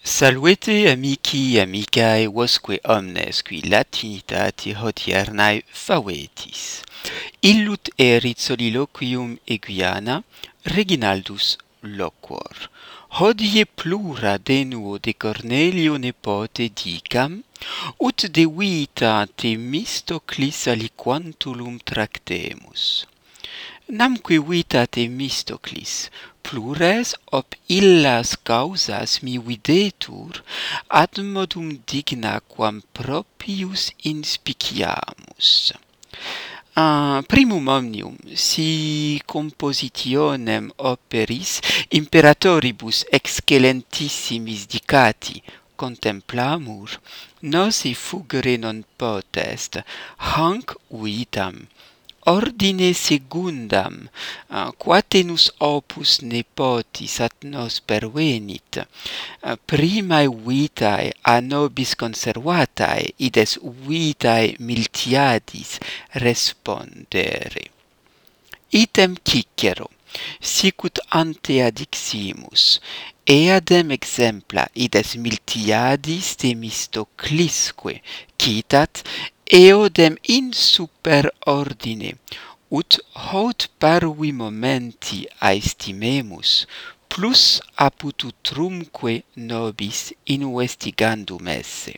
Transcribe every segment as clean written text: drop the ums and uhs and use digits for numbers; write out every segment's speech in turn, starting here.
Salvete amici amicae vosque omnes qui latinitate hodiernae favetis. Illut erit soliloquium Aegiana, Reginaldus loquor. Hodie plura denuo de Cornelio nepote dicam, ut de vita Themistoclis aliquantulum tractemus. Namque vita Themistoclis plures ob illas causas mi videtur ad modum digna quam proprius inspiciamus. Primum omnium si compositionem operis imperatoribus excellentissimis dicati contemplamur, nos fugere non potest, hanc vitam ordine secundam, quatenus opus nepotis at nos pervenit, primae vitae a nobis conservatae, ides vitae Miltiadis respondere. Item Cicero, sicut ante adiximus, eadem exempla ides Miltiadis Themistoclisque citat, eodem in super ordine, ut haud parvi momenti aestimemus, plus apud utrumque nobis investigandum esse.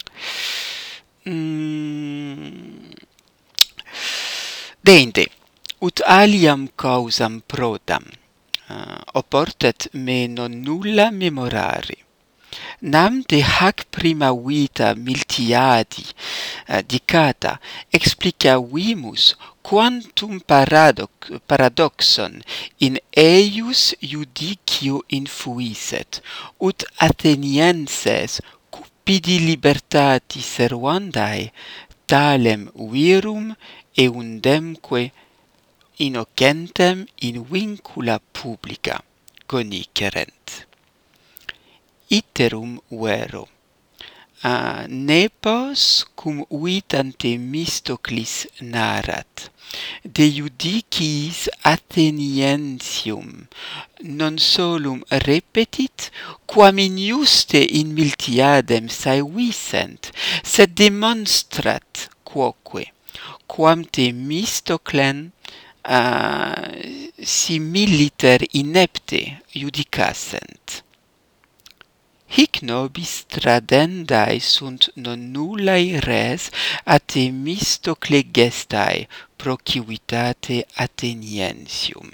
Deinde, ut aliam causam prodam, oportet me non nulla memorare. Nam de hac prima vita Miltiadi dicata explicavimus quantum paradoxon in eius judicio infuiset, ut Athenienses cupidi libertati servandae talem virum eundemque innocentem in vincula publica conicerent. Iterum vero. Nepos cum vitam Themistoclis narrat, de judiciis Atheniensium non solum repetit, quam injuste in Miltiadem saevissent, sed demonstrat quoque, quam Themistoclem similiter inepte judicassent. Hic nobis tradendae sunt non nullae res a Themistocle gestae pro civitate Atheniensium.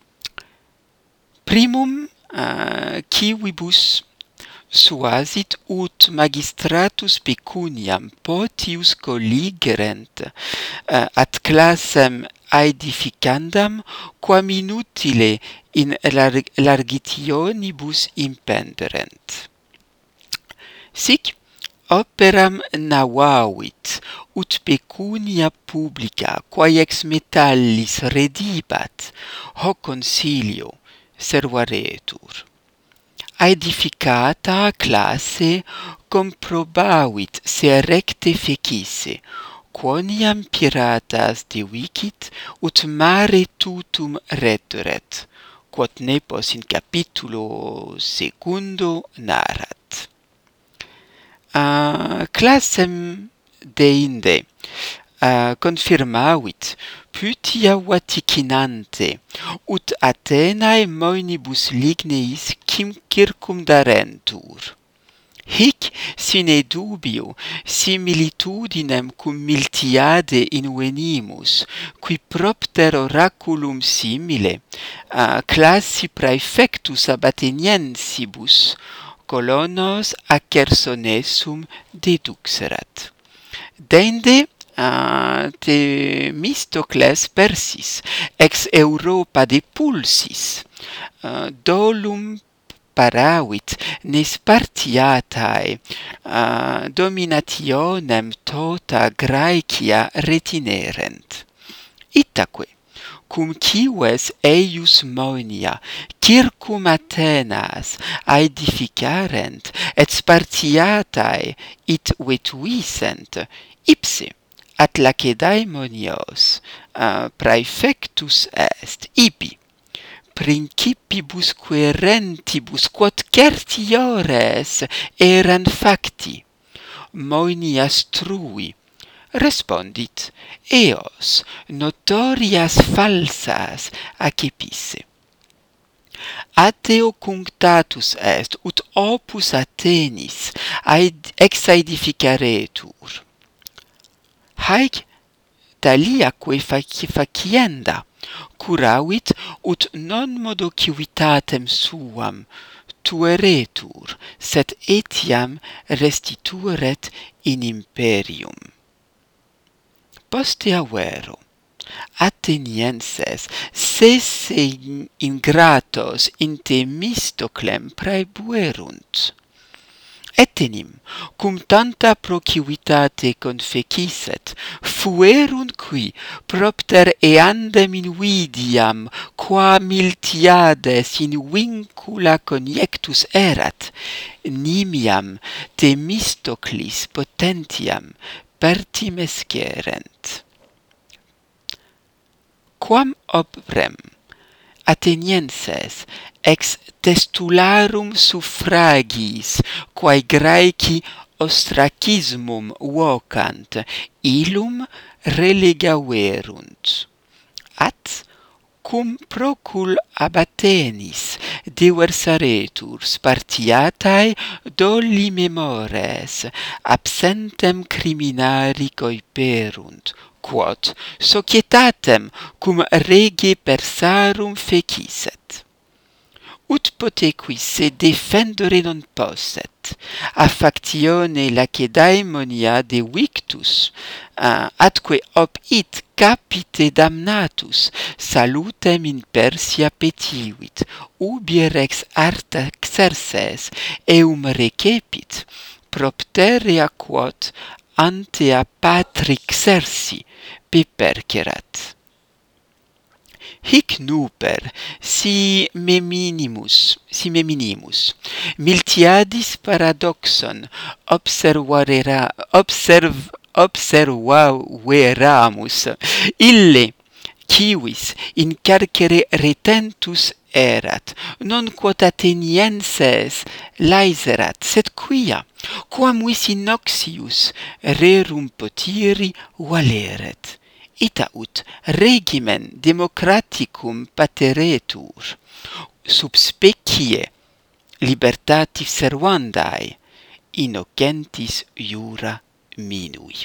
Primum civibus suasit ut magistratus pecuniam potius colligerent ad classem aedificandam quam inutile in largitionibus impenderent. Sic operam navavit, ut pecunia publica, quae ex metallis redibat, hoc consilio servaretur. Aedificata classe comprobavit se recte fecisse, quoniam piratas divicit, ut mare tutum rederet, quod nepos in capitulo secundo narrat. Classem deinde confirmavit Pythia vaticinante, ut Athenae moenibus ligneis circumdarentur. Hic sine dubio similitudinem cum Miltiade invenimus, qui propter oraculum simile classi praefectus ab Atheniensibus colonos a Chersonessum deduxerat. Deinde Themistocles Persis ex Europa depulsis dolum paravit ne Spartiatae dominationem tota Graecia retinerent. Itaque, cum cives eius moenia circum Athenas aedificarent et Spartiatae it vetuissent, ipse at Lacedaemonios praefectus est ibi principibus querentibus quod certiores eran facti. Moenia strui respondit, eos notorias falsas accepisse. Ateo cunctatus est, ut opus Athenis exaedificaretur. Haec taliaque facienda curavit, ut non modo civitatem suam tueretur, sed etiam restitueret in imperium. Postea vero, Athenienses sese ingratos in Themistoclem praebuerunt. Etenim, cum tanta procivitate confecisset, fuerunt qui propter eandem invidiam, qua Miltiades in vincula conjectus erat, nimiam Themistoclis potentiam pertimescerent. Quam obrem Athenienses ex testularum suffragis, quae Graeci ostracismum vocant, illum relegaverunt. At cum procul ab Athenis diversaretur Spartiatae doli memores, absentem criminari coiperunt, quod societatem cum rege persarum fecisset. Ut pote qui se defendere non posset, a factione Lacedaemonia de victus, atque ob it capite damnatus salutem in Persia petivit, ubi rex Artaxerxes eum recepit, propterea quod antea Patrixersi pepercerat. Hic nuper si meminimus Miltiadis paradoxon observaveramus, ille civis in carcere retentus erat, non quod Athenienses laeserat, sed quia, quam visi noxius rerum potiri valeret. Ita ut regimen democraticum pateretur, sub specie libertatis servandae, innocentis iura minui.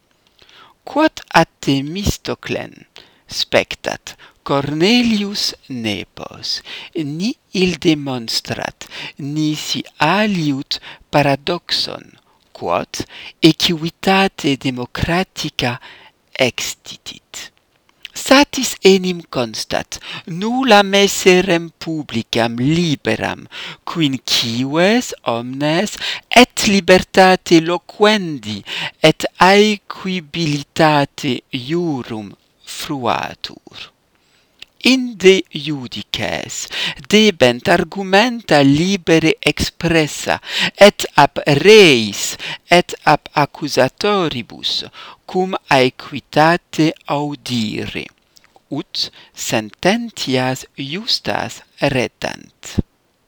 Quod ad Themistoclen spectat Cornelius Nepos, ni il demonstrat, nisi aliut paradoxon, quod equitate democratica extitit. Satis enim constat, nulla messerem publicam liberam, quinquives omnes et libertate loquendi et aequibilitate iurum fruatur. Inde iudices debent argumenta libere expressa, et ab reis et ab accusatoribus cum aequitate audire, ut sententias justas retant.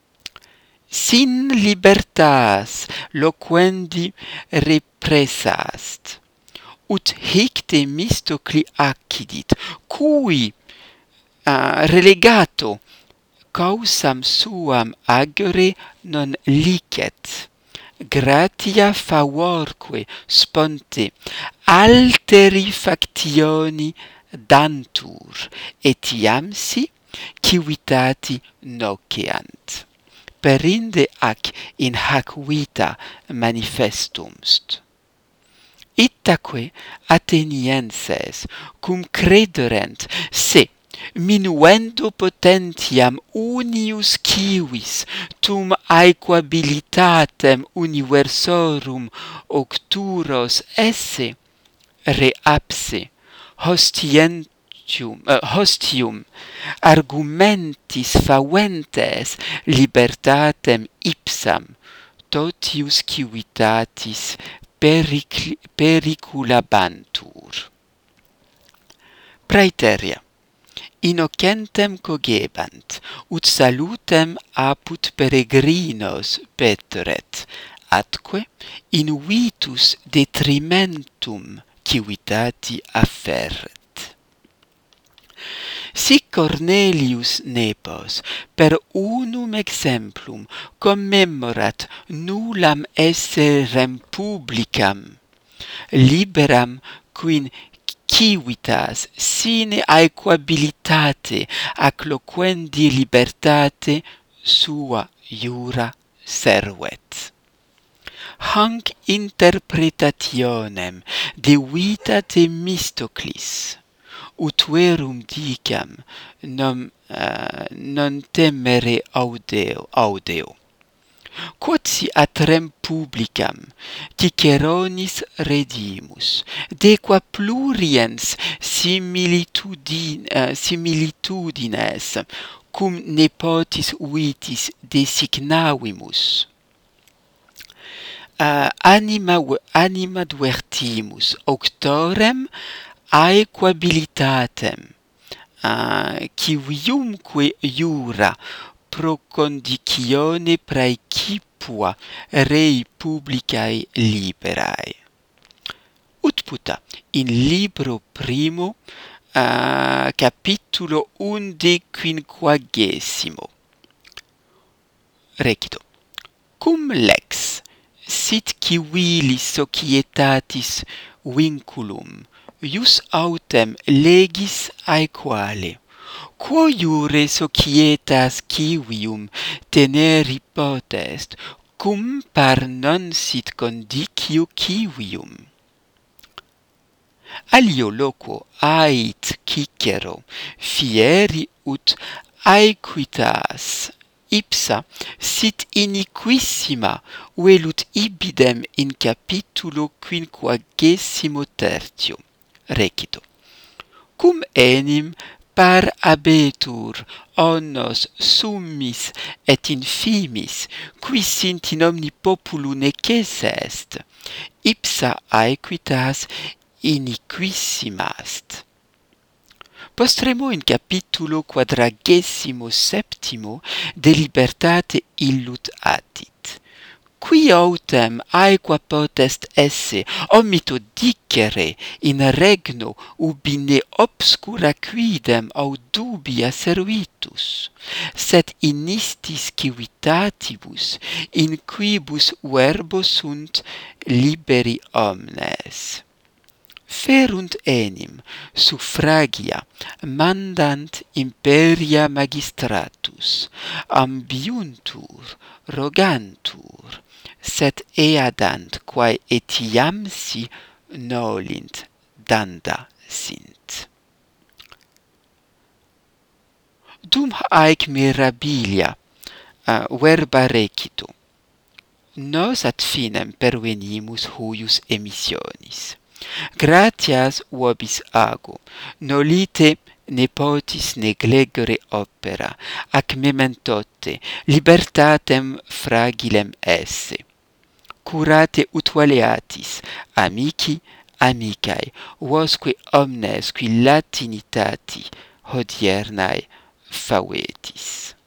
Sin libertas loquendi repressast, ut hic Themistocli accidit, cui relegato causam suam agere non licet, gratia favorque sponte alteri factioni dantur, etiamsi civitati noceant. Perinde ac in hac vita manifestumst. Itaque Athenienses cum crederent se minuendo potentiam unius civis tum aequabilitatem universorum octuros esse reapse hostium argumentis faventes libertatem ipsam totius civitatis periculabantur. Praeterea. innocentem cogebant, ut salutem apud peregrinos peteret, atque invitus detrimentum civitati afferret. Sic Cornelius Nepos per unum exemplum commemorat nullam esse rem publicam liberam quin civitas sine aequabilitate ac loquendi libertate sua iura servet. Hanc interpretationem de vita Themistoclis ut verum dicam non temere audeo. Quod si ad rem publicam Ciceronis redimus, de qua pluriens similitudines cum nepotis vitis designavimus, anima duertimus auctorem aequabilitatem civiumque iura pro condicione praecipua rei publicae liberae. Ut puta in libro primo capitulo 11 recito: cum lex sit civilis societatis vinculum ius autem legis aequale, quo iure societas civium teneri potest, cum par non sit condicio civium. Alio loquo ait Cicero fieri ut aequitas ipsa sit iniquissima velut ibidem in capitulo 53 recito: cum enim par abetur onnos summis et infimis, qui sint in omni populu neces est, ipsa aequitas iniquissima est. Postremo in capitulo 47 de libertate illut attit: qui autem aequa potest esse omito dicere in regno ubi ne obscura quidem aut dubia servitus, sed in istis civitatibus in quibus verbo sunt liberi omnes. Ferunt enim suffragia mandant imperia magistratus, ambiuntur, rogantur, sed eadant quae etiam si nolint danda sint. Dum haec mirabilia verba recito, nos ad finem pervenimus huius emissionis. Gratias vobis ago, nolite nepotis neglegere opera, ac mementote libertatem fragilem esse. Curate ut valeatis, amici, amicae, vosque omnes qui latinitati hodiernae favetis.